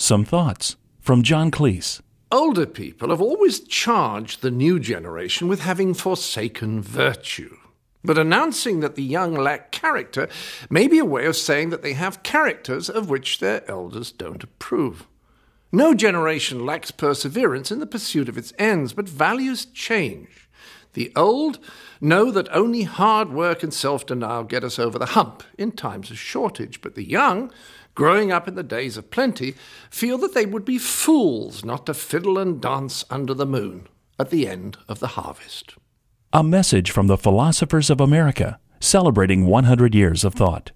Some thoughts from John Cleese. Older people have always charged the new generation with having forsaken virtue. But announcing that the young lack character may be a way of saying that they have characters of which their elders don't approve. No generation lacks perseverance in the pursuit of its ends, but values change. The old know that only hard work and self-denial get us over the hump in times of shortage, but the young, growing up in the days of plenty, feel that they would be fools not to fiddle and dance under the moon at the end of the harvest. A message from the Philosophers of America, celebrating 100 years of thought.